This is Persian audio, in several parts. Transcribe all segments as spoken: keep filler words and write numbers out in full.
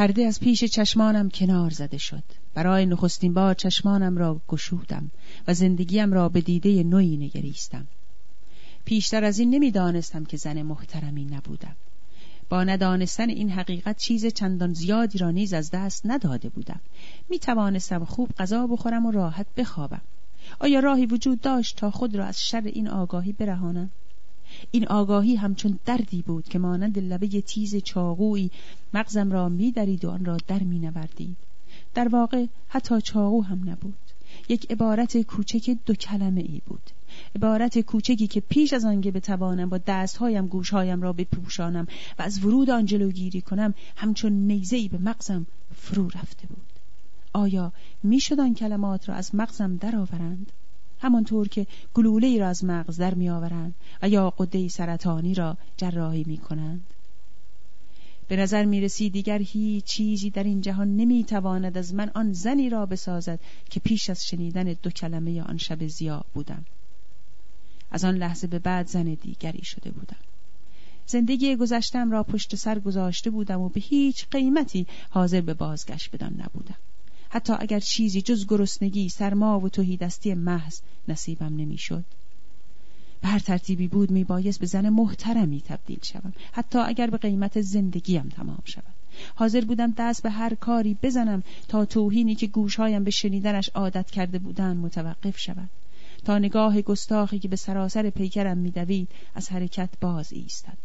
پرده از پیش چشمانم کنار زده شد. برای نخستین بار چشمانم را گشودم و زندگیم را به دیده نوعی نگریستم. پیشتر از این نمیدانستم که زن محترمی نبودم. با ندانستن این حقیقت چیز چندان زیادی را نیز از دست نداده بودم. می توانستم خوب غذا بخورم و راحت بخوابم. آیا راهی وجود داشت تا خود را از شر این آگاهی برهانم؟ این آگاهی همچون دردی بود که مانند لبه تیز چاقویی مغزم را می درید و آن را در می نوردید. در واقع حتی چاقو هم نبود. یک عبارت کوچک دو کلمه ای بود. عبارت کوچکی که پیش از آن که بتوانم با دستهایم گوشهایم را بپوشانم و از ورود آن جلوگیری کنم همچون نیزه‌ای به مغزم فرو رفته بود. آیا می شد آن کلمات را از مغزم درآورند؟ همانطور که گلوله‌ای را از مغز در می آورند و یا غده سرطانی را جراحی می کنند؟ به نظر می رسید دیگر هیچ چیزی در این جهان نمی تواند از من آن زنی را بسازد که پیش از شنیدن دو کلمه آن شب ضیاء بودم. از آن لحظه به بعد زن دیگری شده بودم. زندگی گذشتم را پشت سر گذاشته بودم و به هیچ قیمتی حاضر به بازگشت بدان نبودم. حتی اگر چیزی جز گرسنگی، سرما و تهیدستی محض نصیبم نمیشد. به هر ترتیبی بود می بایست به زن محترمی تبدیل شوم، حتی اگر به قیمت زندگیم تمام شود. حاضر بودم دست به هر کاری بزنم تا توهینی که گوشهایم به شنیدنش عادت کرده بودند متوقف شود، تا نگاه گستاخی که به سراسر پیکرم می‌دوید از حرکت باز ایستد.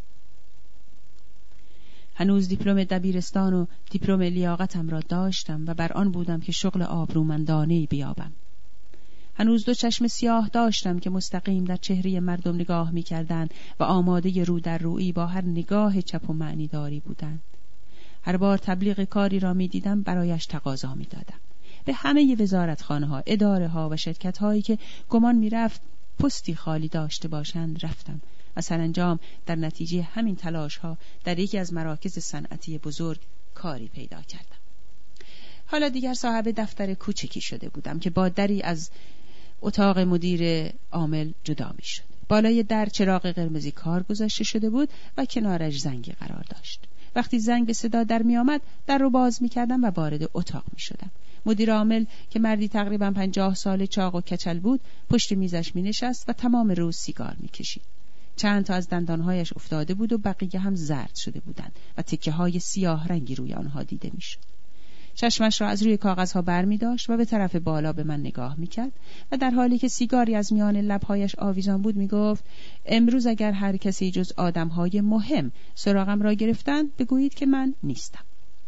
هنوز دیپلم دبیرستان و دیپلم لیاقتم را داشتم و بر آن بودم که شغل آبرومندانه‌ای بیابم. هنوز دو چشم سیاه داشتم که مستقیم در چهره مردم نگاه می‌کردند و آماده رو در رویی با هر نگاه چپ و معنیداری بودند. هر بار تبلیغ کاری را می‌دیدم برایش تقاضا می‌دادم. به همه وزارتخانه‌ها، اداره‌ها و شرکت‌هایی که گمان می‌رفت پستی خالی داشته باشند رفتم و سرانجام در نتیجه همین تلاش‌ها در یکی از مراکز صنعتی بزرگ کاری پیدا کردم. حالا دیگر صاحب دفتر کوچکی شده بودم که با دری از اتاق مدیر عامل جدا می‌شد. بالای در چراغ قرمزی کار گذاشته شده بود و کنارش زنگی قرار داشت. وقتی زنگ به صدا در می آمد در رو باز می کردم و وارد اتاق می شدم. مدیر عامل که مردی تقریباً پنجاه ساله چاق و کچل بود پشت میزش می نشست و تمام روز سیگار می کشید. چند تا از دندانهایش افتاده بود و بقیه هم زرد شده بودند و تکه های سیاه رنگی روی آنها دیده می شد. چشمش را از روی کاغذها بر می داشت و به طرف بالا به من نگاه می کرد و در حالی که سیگاری از میان لبهایش آویزان بود می گفت: امروز اگر هر کسی جز آدمهای مهم سراغم را گرفتند بگویید که من نیستم.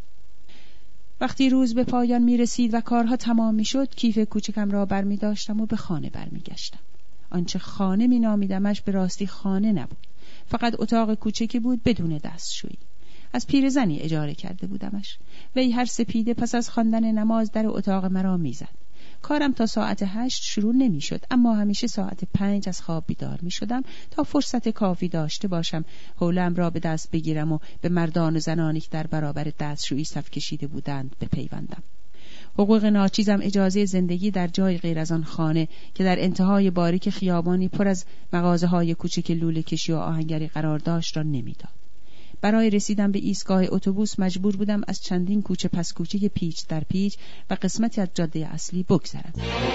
وقتی روز به پایان می رسید و کارها تمام می شد کیف کوچکم را بر می داشتم و به خانه بر می گشتم. آنچه خانه می نامیدمش به راستی خانه نبود، فقط اتاق کوچکی بود بدون دستشویی. از پیرزنی اجاره کرده بودمش. وی هر سپیده پس از خواندن نماز در اتاق مرا میزد. کارم تا ساعت هشت شروع نمی شد، اما همیشه ساعت پنج از خواب بیدار می شدم تا فرصت کافی داشته باشم حولم را به دست بگیرم و به مردان و زنانی که در برابر دستشویی صف کشیده بودند بپیوندم. حقوق ناچیزم اجازه زندگی در جای غیر از آن خانه که در انتهای باریک خیابانی پر از مغازه‌های کوچک لوله کشی و آهنگری قرار داشت را نمیداد. برای رسیدن به ایستگاه اتوبوس مجبور بودم از چندین کوچه پس کوچه پیچ در پیچ و قسمتی از جاده اصلی بگذرم.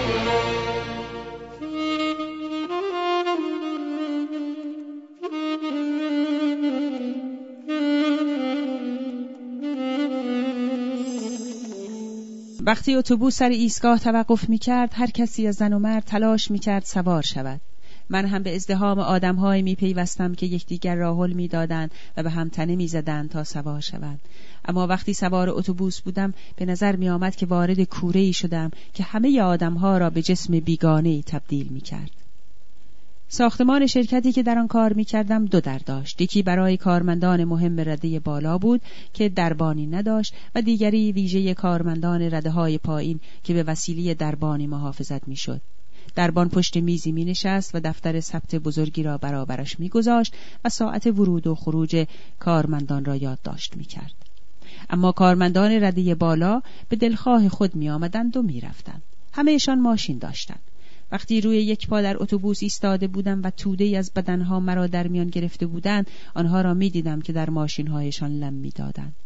وقتی اتوبوس سر ایستگاه توقف می‌کرد هر کسی از زن و مرد تلاش می‌کرد سوار شود. من هم به ازدحام آدم‌هایی می‌پیوستم که یکدیگر را هل می‌دادند و به هم تنه می‌زدند تا سوار شوند. اما وقتی سوار اتوبوس بودم به نظر می‌آمد که وارد کوره‌ای شدم که همه آدم‌ها را به جسم بیگانه‌ای تبدیل می‌کرد. ساختمان شرکتی که در آن کار می‌کردم دو در داشت. یکی برای کارمندان مهم رده بالا بود که دربانی نداشت و دیگری ویژه کارمندان رده‌های پایین که به وسیله دربانی محافظت می‌شد. دربان پشت میزی می نشست و دفتر ثبت بزرگی را برابرش می گذاشت و ساعت ورود و خروج کارمندان را یادداشت می کرد. اما کارمندان رده بالا به دلخواه خود می آمدند و می رفتند. همه‌شان ماشین داشتند. وقتی روی یک پا در اتوبوس ایستاده بودم و توده‌ای از بدنها مرا در میان گرفته بودند، آنها را می دیدم که در ماشین‌هایشان لم می دادند.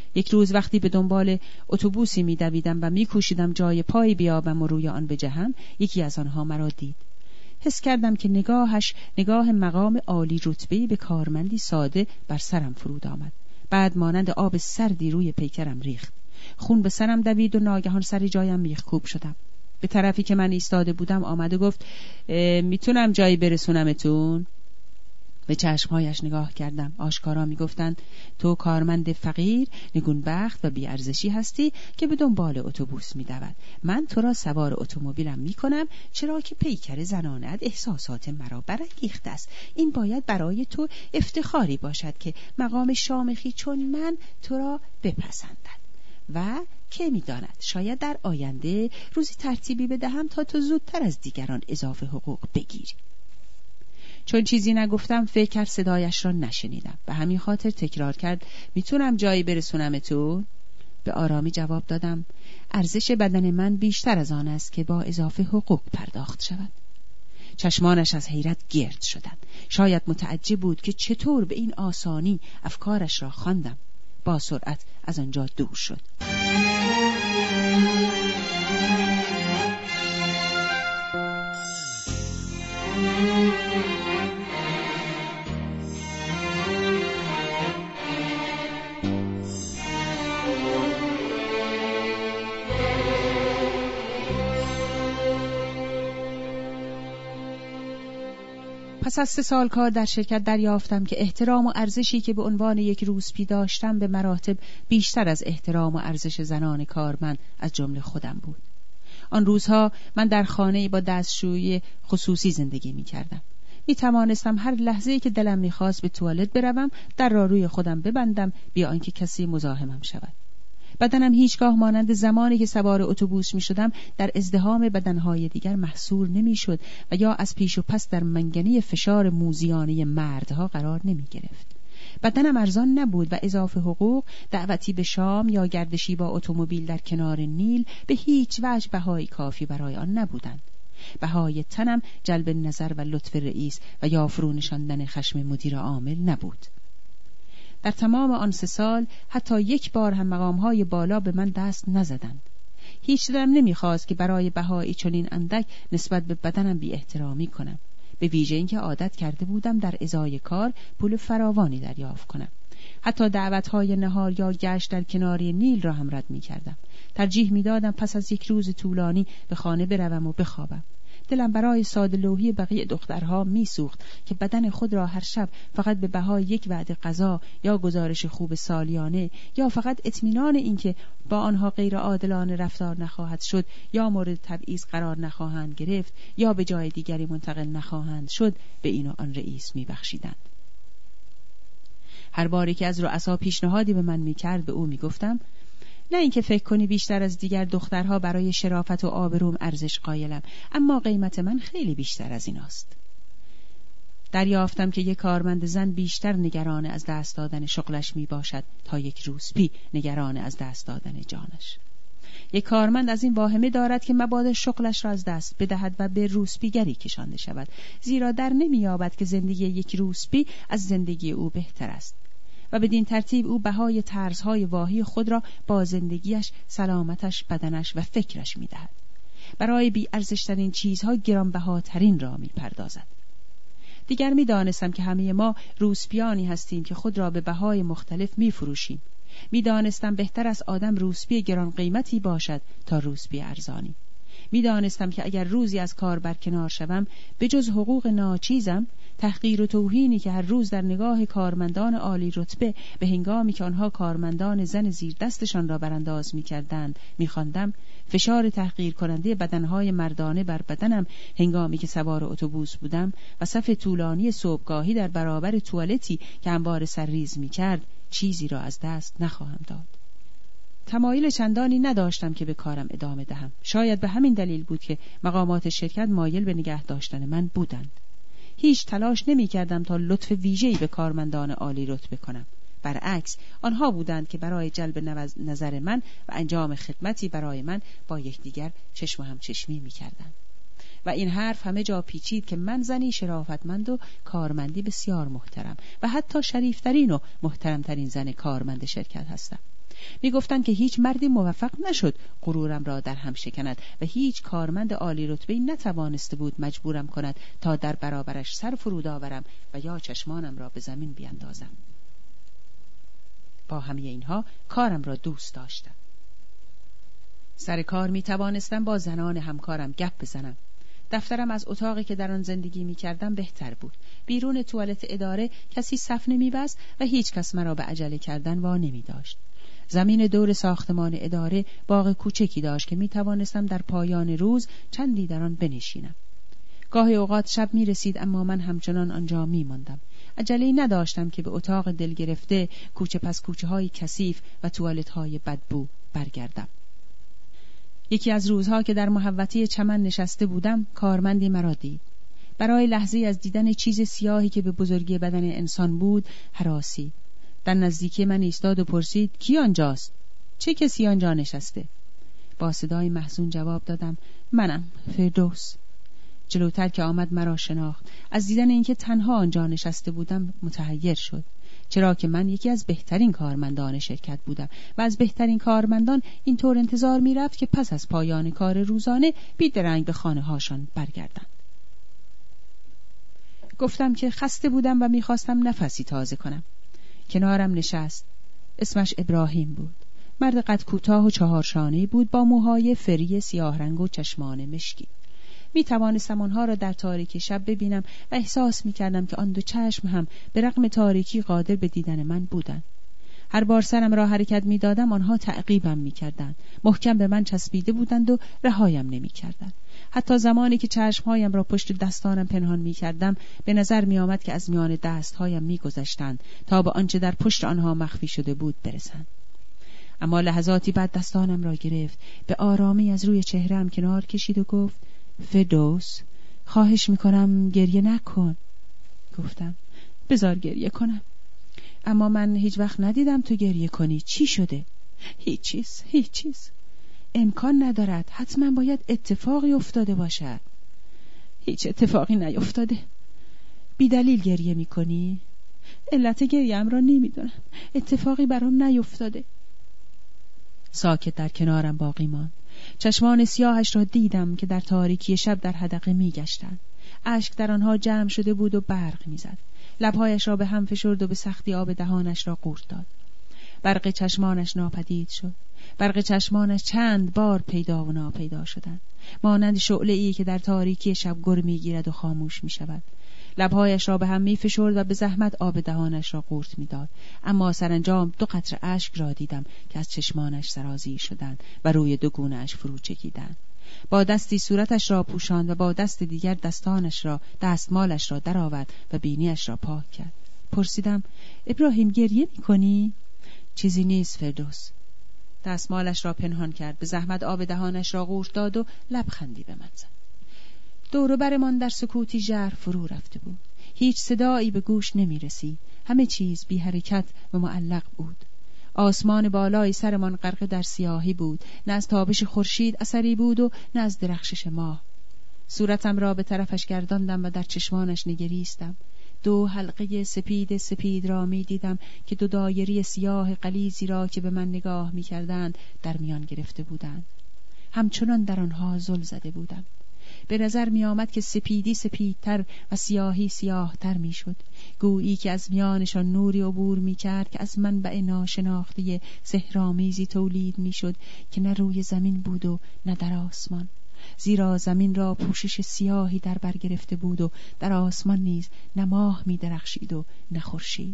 یک روز وقتی به دنبال اتوبوسی می‌دویدم و می‌کوشیدم جای پای بیابم و روی آن بجهم، یکی از آنها مرا دید. حس کردم که نگاهش نگاه مقام عالی رتبه‌ای به کارمندی ساده بر سرم فرود آمد. بعد مانند آب سردی روی پیکرم ریخت. خون به سرم دوید و ناگهان سر جایم میخکوب شدم. به طرفی که من ایستاده بودم آمد و گفت میتونم جایی برسونمتون؟ به چشمهایش نگاه کردم. آشکارا میگفتند تو کارمند فقیر، نگونبخت و بی‌ارزشی هستی که به دنبال اتوبوس میدود. من تو را سوار اتومبیلم میکنم چرا که پیکر زنانت احساسات مرا برانگیخته است. این باید برای تو افتخاری باشد که مقام شامخی چون من تو را بپسندد. و که میداند شاید در آینده روزی ترتیبی بدهم تا تو زودتر از دیگران اضافه حقوق بگیری. چون چیزی نگفتم فکر کرد صدایش را نشنیدم. به همین خاطر تکرار کرد میتونم جایی برسونمتون؟ به آرامی جواب دادم ارزش بدن من بیشتر از آن است که با اضافه حقوق پرداخت شود. چشمانش از حیرت گرد شدند. شاید متعجب بود که چطور به این آسانی افکارش را خواندم. با سرعت از آنجا دور شد. پس از سه سال کار در شرکت دریافتم که احترام و ارزشی که به عنوان یک روسپی داشتم به مراتب بیشتر از احترام و ارزش زنان کارمند از جمله خودم بود. آن روزها من در خانه‌ای با دستشویی خصوصی زندگی می کردم. می توانستم هر لحظه‌ای که دلم می خواست به توالت بروم در را روی خودم ببندم بی آنکه کسی مزاحمم شود. بدنم هیچگاه مانند زمانی که سوار اتوبوس می شدم در ازدحام بدنهای دیگر محصور نمی شد و یا از پیش و پس در منگنه فشار موذیانه مردها قرار نمی گرفت. بدنم ارزان نبود و اضافه حقوق، دعوتی به شام یا گردشی با اتومبیل در کنار نیل به هیچ وجه بهای کافی برای آن نبودند. بهای تنم جلب نظر و لطف رئیس و یا فرو نشاندن خشم مدیر عامل نبود. در تمام آن سه سال حتی یک بار هم مقامهای بالا به من دست نزدند. هیچ دلم نمیخواست که برای بهایی چنین اندک نسبت به بدنم بی احترامی کنم، به ویژه اینکه عادت کرده بودم در ازای کار پول فراوانی دریافت کنم. حتی دعوتهای نهار یا گشت در کناری نیل را هم رد میکردم. ترجیح میدادم پس از یک روز طولانی به خانه بروم و بخوابم. دلم برای ساده‌لوحی بقیه دخترها میسوخت که بدن خود را هر شب فقط به بهای یک وعده غذا یا گزارش خوب سالیانه یا فقط اطمینان اینکه با آنها غیر عادلانه رفتار نخواهد شد یا مورد تبعیض قرار نخواهند گرفت یا به جای دیگری منتقل نخواهند شد به این و آن رئیس میبخشیدند. هر باری که از رؤسا پیشنهادی به من میکرد به او میگفتم نه اینکه فکر کنی بیشتر از دیگر دخترها برای شرافت و آبروم ارزش قائلم، اما قیمت من خیلی بیشتر از این است. دریافتم که یک کارمند زن بیشتر نگران از دست دادن شغلش می باشد تا یک روسپی نگران از دست دادن جانش. یک کارمند از این واهمه دارد که مبادا شغلش را از دست بدهد و به روسپیگری کشانده شود، زیرا در نمی‌یابد که زندگی یک روسپی از زندگی او بهتر است و بدین ترتیب او بهای طرزهای واهی خود را با زندگیش، سلامتش، بدنش و فکرش می‌دهد. برای بی ارزشترین چیزها گرانبهاترین را می‌پردازد. دیگر می‌دانستم که همه ما روسپیانی هستیم که خود را به بهای مختلف می‌فروشیم. می‌دانستم بهتر از آدم روسپی گران قیمتی باشد تا روسپی ارزانی. می‌دانستم که اگر روزی از کار برکنار شوم، به جز حقوق ناچیزم، تحقیر و توهینی که هر روز در نگاه کارمندان عالی رتبه به هنگامی که آنها کارمندان زن زیر دستشان را برانداز می‌کردند می‌خواندم، فشار تحقیر کننده بدنهای مردانه بر بدنم هنگامی که سوار اتوبوس بودم و صف طولانی صبحگاهی در برابر توالتی که همواره سرریز می‌کرد، چیزی را از دست نخواهم داد. تمایل چندانی نداشتم که به کارم ادامه دهم. شاید به همین دلیل بود که مقامات شرکت مایل به نگه داشتن من بودند. هیچ تلاش نمی کردم تا لطف ویژه‌ای به کارمندان عالی رتبه کنم. برعکس، آنها بودند که برای جلب نظر من و انجام خدمتی برای من با یکدیگر چشم و همچشمی می کردند. و این حرف همه جا پیچید که من زنی شرافتمند و کارمندی بسیار محترم و حتی شریفترین و محترمترین زن کارمند شرکت هستم. میگفتند که هیچ مردی موفق نشد غرورم را در هم شکند و هیچ کارمند عالی رتبه‌ای نتوانسته بود مجبورم کند تا در برابرش سر فرود آورم و یا چشمانم را به زمین بیاندازم. با همه اینها کارم را دوست داشتم. سر کار می توانستم با زنان همکارم گپ بزنم. دفترم از اتاقی که در آن زندگی می کردم بهتر بود. بیرون توالت اداره کسی صف نمی بست و هیچ کس مرا به عجله کردن وا نمی داشت. زمین دور ساختمان اداره باغ کوچکی داشت که می توانستم در پایان روز چندی در آن بنشینم. گاهی اوقات شب می رسید اما من همچنان آنجا می ماندم. عجله‌ای نداشتم که به اتاق دل گرفته کوچه پس کوچه های کثیف و توالت های بدبو برگردم. یکی از روزها که در محوطه چمن نشسته بودم کارمندی مرا دید. برای لحظه از دیدن چیز سیاهی که به بزرگی بدن انسان بود هراسید. در نزدیکی من ایستاد و پرسید کی آنجاست؟ چه کسی آنجا نشسته؟ با صدای محزون جواب دادم منم، فردوس. جلوتر که آمد مرا شناخت. از دیدن اینکه تنها آنجا نشسته بودم متحیر شد، چرا که من یکی از بهترین کارمندان شرکت بودم و از بهترین کارمندان اینطور انتظار می رفت که پس از پایان کار روزانه بیدرنگ به خانه هاشان برگردند. گفتم که خسته بودم و میخواستم نفسی تازه کنم. کنارم نشست. اسمش ابراهیم بود. مرد قد کوتاه و چهارشانه‌ای بود با موهای فری سیاه رنگ و چشمان مشکی. می توانستم آنها را در تاریکی شب ببینم و احساس می کردم که آن دو چشم هم به رغم تاریکی قادر به دیدن من بودند. هر بار سرم را حرکت می دادم آنها تعقیبم می کردند. محکم به من چسبیده بودند و رهایم نمی کردند. حتی زمانی که چشمهایم را پشت دستانم پنهان می کردم به نظر می آمد که از میان دستهایم می گذشتند تا به آنچه در پشت آنها مخفی شده بود برسند. اما لحظاتی بعد دستانم را گرفت، به آرامی از روی چهره‌ام کنار کشید و گفت فردوس، خواهش میکنم گریه نکن. گفتم بذار گریه کنم. اما من هیچ وقت ندیدم تو گریه کنی. چی شده؟ هیچ چیز، هیچ چیز. امکان ندارد، حتما باید اتفاقی افتاده باشد. هیچ اتفاقی نیفتاده. بی دلیل گریه میکنی؟ علت گریم را نمیدونم. اتفاقی برام نیفتاده. ساکت در کنارم باقی ماند. چشمان سیاهش را دیدم که در تاریکی شب در حدقه می گشتند. اشک در آنها جمع شده بود و برق می زد. لبهایش را به هم فشرد و به سختی آب دهانش را قورت داد. برق چشمانش ناپدید شد. برق چشمانش چند بار پیدا و ناپیدا شدند، مانند شعله‌ای که در تاریکی شب گر می گیرد و خاموش می شود. لبهایش را به هم می فشرد و به زحمت آب دهانش را قورت می داد. اما سرانجام دو قطره اشک را دیدم که از چشمانش سرازیر شدند و روی دو گونه‌اش فرو چکیدند. با دستی صورتش را پوشاند و با دست دیگر دستانش را دستمالش را درآورد و بینیش را پاک کرد. پرسیدم ابراهیم گریه می کنی؟ چیزی نیست فردوس. دستمالش را پنهان کرد، به زحمت آب دهانش را قورت داد و لبخندی به من زد. دور و برمان در سکوتی ژرف فرو رفته بود. هیچ صدایی به گوش نمی رسید. همه چیز بی حرکت و معلق بود. آسمان بالای سرمان غرق در سیاهی بود. نه از تابش خورشید اثری بود و نه از درخشش ماه. صورتم را به طرفش گرداندم و در چشمانش نگریستم. دو حلقه سپید سپید را می دیدم که دو دایره سیاه غلیظی را که به من نگاه می کردند در میان گرفته بودند. همچنان در آنها زل زده بودم. به نظر می آمد که سپیدی سپیدتر و سیاهی سیاهتر می شد. گویی که از میانشان نوری عبور می کرد که از منبع ناشناخته سحرآمیزی تولید می شد که نه روی زمین بود و نه در آسمان. زیرا زمین را پوشش سیاهی در بر گرفته بود و در آسمان نیز نه ماه می درخشید و نه خورشید.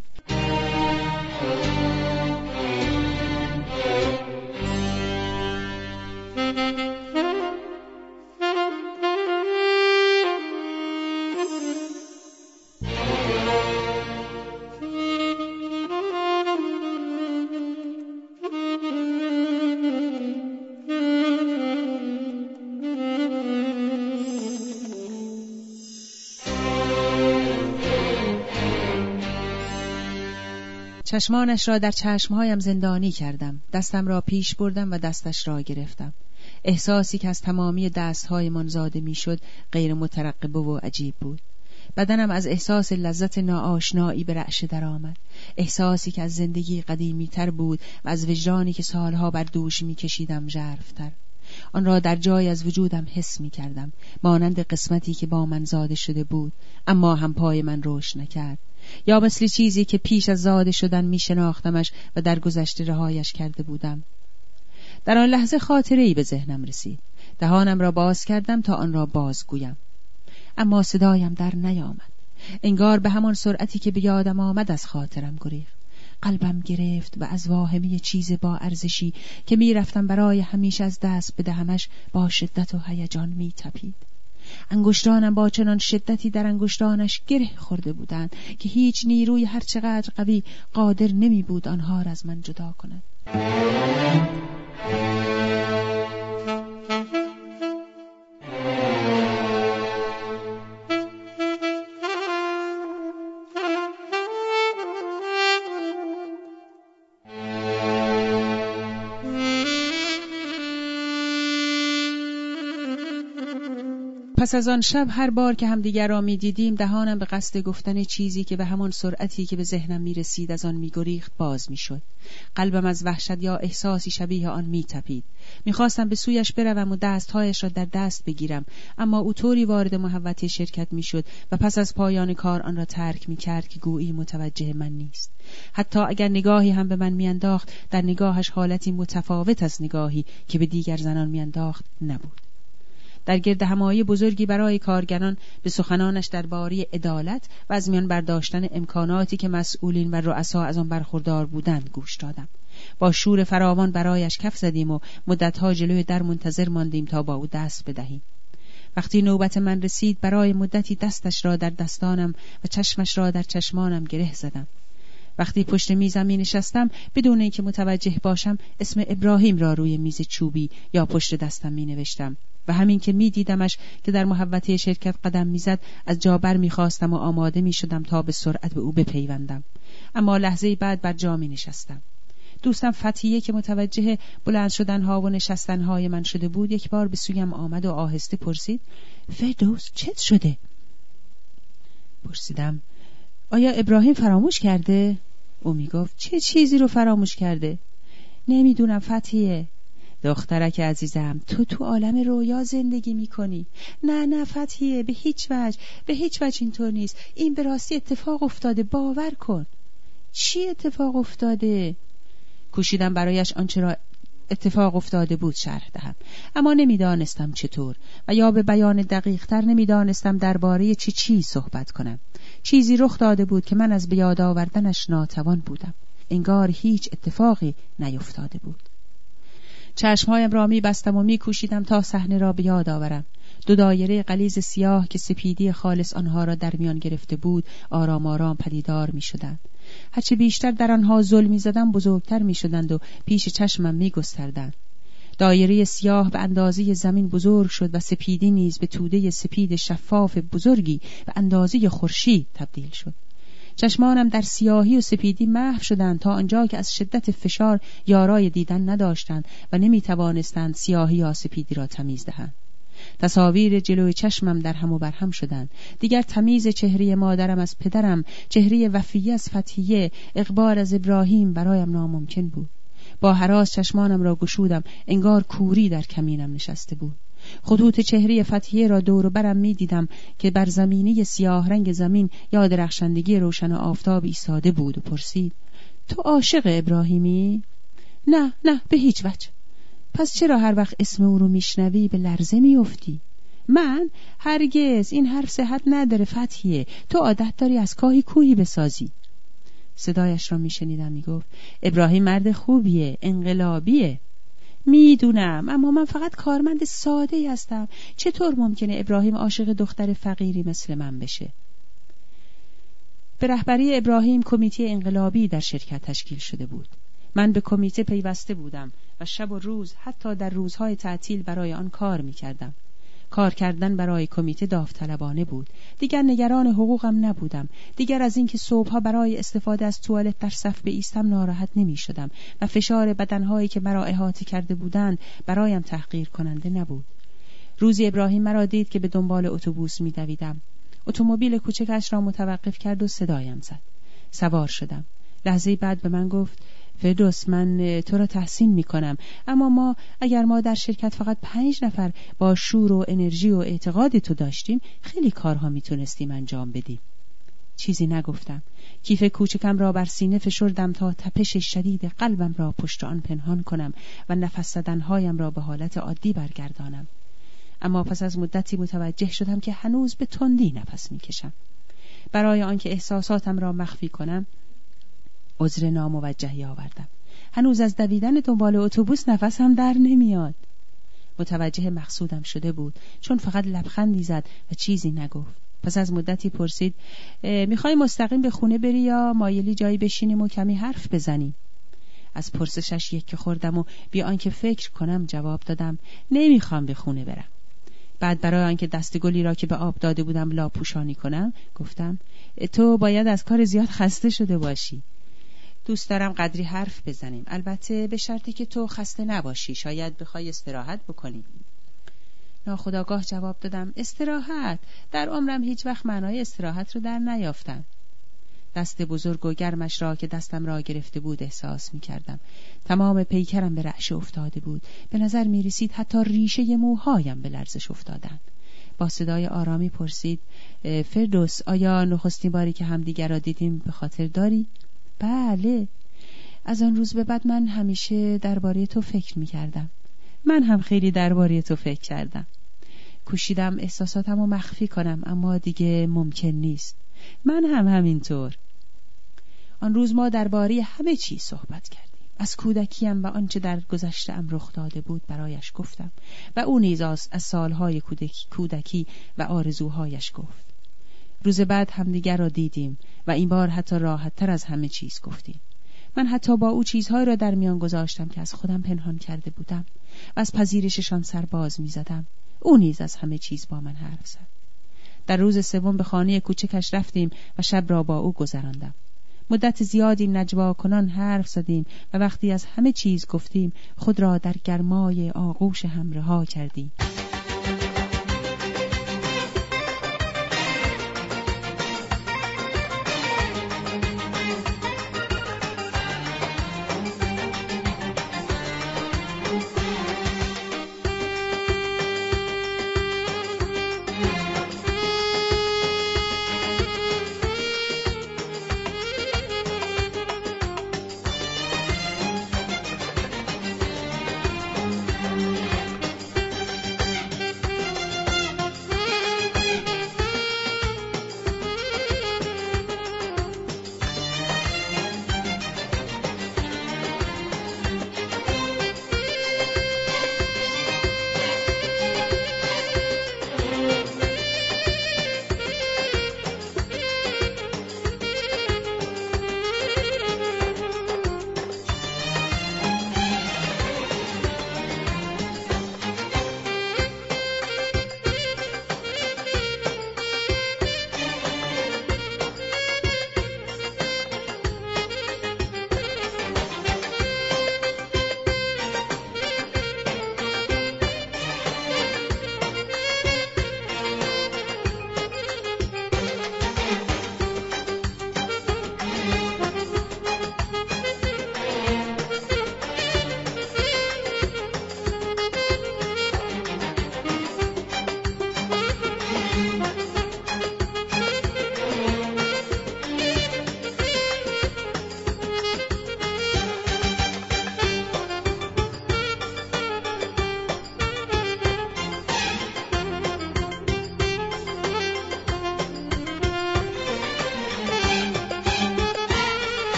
چشمانش را در چشمهایم زندانی کردم. دستم را پیش بردم و دستش را گرفتم. احساسی که از تمامی دستهای من زاده می شد غیر مترقبه و عجیب بود. بدنم از احساس لذت ناآشنایی به رعشه در آمد. احساسی که از زندگی قدیمی تر بود و از وجدانی که سالها بر دوش می کشیدم ژرف‌تر. آن را در جای از وجودم حس می کردم، مانند قسمتی که با من زاده شده بود اما هم پای من رشد نکرد، یا مثل چیزی که پیش از زاده شدن می شناختمش و در گذشته رهایش کرده بودم. در آن لحظه خاطره‌ای به ذهنم رسید. دهانم را باز کردم تا آن را بازگویم، اما صدایم در نیامد. انگار به همان سرعتی که به یادم آمد از خاطرم گریخت. قلبم گرفت و از واهمه چیز با ارزشی که می رفتم برای همیشه از دست بدهمش با شدت و هیجان می تپید. انگشتانم با چنان شدتی در انگشتانش گره خورده بودند که هیچ نیروی هر چقدر قوی قادر نمی بود آنها را از من جدا کند. پس از آن شب هر بار که همدیگر را می دیدیم دهانم به قصد گفتن چیزی که به همان سرعتی که به ذهنم می رسید از آن می گریخت باز می شد. قلبم از وحشت یا احساسی شبیه آن می تپید. می خواستم به سویش بروم و دستهایش را در دست بگیرم، اما او طوری وارد محوطه شرکت می شد و پس از پایان کار آن را ترک می کرد که گویی متوجه من نیست. حتی اگر نگاهی هم به من می انداخت، در نگاهش حالتی متفاوت از نگاهی که به دیگر زنان می انداخت نبود. در گرد همایی بزرگی برای کارگران به سخنانش درباره عدالت و از میان برداشتن امکاناتی که مسئولین و رؤسا از آن برخوردار بودند گوش دادم. با شور فراوان برایش کف زدیم و مدتها جلوی در منتظر ماندیم تا با او دست بدهیم. وقتی نوبت من رسید برای مدتی دستش را در دستانم و چشمش را در چشمانم گره زدم. وقتی پشت میزم می نشستم بدون اینکه متوجه باشم اسم ابراهیم را روی میز چوبی یا پشت دستم می نوشتم و همین که می دیدمش که در محوطه شرکت قدم می زد از جا بر می خواستم و آماده می شدم تا به سرعت به او بپیوندم، اما لحظه بعد بر جا می نشستم. دوستم فتحیه که متوجه بلند شدنها و نشستنهای من شده بود یک بار به سویم آمد و آهسته پرسید: فردوس چت شده؟ پرسیدم: آیا ابراهیم فراموش کرده؟ او می گفت: چه چیزی رو فراموش کرده؟ نمیدونم فتحیه. دخترک عزیزم، تو تو عالم رویا زندگی میکنی. نه نه فتحیه، به هیچ وجه به هیچ وجه اینطور نیست. این به راستی اتفاق افتاده، باور کن. چی اتفاق افتاده؟ کوشیدم برایش آنچه را اتفاق افتاده بود شرح دهم، اما نمیدانستم چطور و یا به بیان دقیق تر نمیدانستم درباره چه چی صحبت کنم. چیزی رخ داده بود که من از بیاد آوردنش ناتوان بودم. انگار هیچ اتفاقی نیفتاده بود. چشمهایم را می بستم و می کوشیدم تا صحنه را به یاد آورم. دو دایره غلیظ سیاه که سپیدی خالص آنها را در میان گرفته بود آرام آرام پدیدار می شدند. هرچه بیشتر در آنها زل می زدم بزرگتر می شدند و پیش چشمم می گستردند. دایره سیاه به اندازه زمین بزرگ شد و سپیدی نیز به توده سپید شفاف بزرگی به اندازه خورشید تبدیل شد. چشمانم در سیاهی و سپیدی محو شدند تا آنجا که از شدت فشار یارای دیدن نداشتند و نمی توانستند سیاهی یا سپیدی را تمیز دهند. تصاویر جلوی چشمم در هم و بر هم شدند. دیگر تمیز چهره مادرم از پدرم، چهره وفیه از فتحیه، اقبال از ابراهیم برایم ناممکن بود. با هراس چشمانم را گشودم، انگار کوری در کمینم نشسته بود. خطوط چهره فتحیه را دور و برم می دیدم که بر زمینه سیاه رنگ زمین یا درخشندگی روشن آفتاب ایستاده بود و پرسید: تو عاشق ابراهیمی؟ نه نه به هیچ وجه. پس چرا هر وقت اسم او رو میشنوی به لرزه میافتی؟ من؟ هرگز، این حرف صحت نداره فتحیه. تو عادت داری از کاهی کوهی بسازی. صدایش را میشنیدم میگفت: ابراهیم مرد خوبیه، انقلابیه. میدونم، اما من فقط کارمند ساده هستم. چطور ممکنه ابراهیم عاشق دختر فقیری مثل من بشه؟ به رهبری ابراهیم کمیته انقلابی در شرکت تشکیل شده بود. من به کمیته پیوسته بودم و شب و روز حتی در روزهای تعطیل برای آن کار میکردم. کار کردن برای کمیته داوطلبانه بود. دیگر نگران حقوقم نبودم. دیگر از اینکه صبحها برای استفاده از توالت در صف بایستم ناراحت نمی شدم و فشار بدنهایی که مرا احاطه کرده بودند برایم تحقیر کننده نبود. روزی ابراهیم مرا دید که به دنبال اتوبوس می دویدم. اتومبیل کوچکش را متوقف کرد و صدایم زد. سوار شدم. لحظه بعد به من گفت: فردوس، من تو را تحسین می کنم، اما ما اگر ما در شرکت فقط پنج نفر با شور و انرژی و اعتقاد تو داشتیم، خیلی کارها می تونستیم انجام بدیم. چیزی نگفتم. کیف کوچکم را بر سینه فشردم تا تپش شدید قلبم را پشت آن پنهان کنم و نفس زدنهایم را به حالت عادی برگردانم. اما پس از مدتی متوجه شدم که هنوز به تندی نفس می کشم. برای آنکه احساساتم را مخفی کنم، عذر ناموجهی آوردم. هنوز از دویدن دنبال اتوبوس نفسم در نمیاد. متوجه مقصودم شده بود، چون فقط لبخندی زد و چیزی نگفت. پس از مدتی پرسید: میخوای مستقیم به خونه بری یا مایلی جایی بشینیم و کمی حرف بزنیم؟ از پرسشش یک که خوردم و بی آنکه فکر کنم جواب دادم: نمیخوام به خونه برم. بعد برای آنکه دستگلی را که به آب داده بودم لاپوشانی کنم، گفتم: تو باید از کار زیاد خسته شده باشی. دوست دارم قدری حرف بزنیم، البته به شرطی که تو خسته نباشی. شاید بخوای استراحت بکنی. ناخودآگاه جواب دادم: استراحت؟ در عمرم هیچ وقت معنای استراحت رو در نیافتم. دست بزرگ و گرمش را که دستم را گرفته بود احساس می کردم. تمام پیکرم به رعشه افتاده بود. به نظر می رسید حتی ریشه موهایم به لرزش افتادند. با صدای آرامی پرسید: فردوس، آیا نخستین باری که همدیگر را دیدیم به خاطر داری؟ بله. از آن روز به بعد من همیشه درباره تو فکر می کردم. من هم خیلی درباره تو فکر کردم. کوشیدم احساساتم رو مخفی کنم، اما دیگه ممکن نیست. من هم همینطور. آن روز ما درباره همه چیز صحبت کردیم. از کودکیم و آنچه در گذشته‌ام رخ داده بود برایش گفتم و او نیز از سالهای کودکی, کودکی و آرزوهایش گفت. روز بعد همدیگر را دیدیم و این بار حتی راحت تر از همه چیز گفتیم. من حتی با او چیزهایی را در میان گذاشتم که از خودم پنهان کرده بودم و از پذیرششان سر باز می زدم. او نیز از همه چیز با من حرف زد. در روز سوم به خانه کوچکش رفتیم و شب را با او گذراندم. مدت زیادی نجوا کنان حرف زدیم و وقتی از همه چیز گفتیم خود را در گرمای آغوش هم رها کردیم.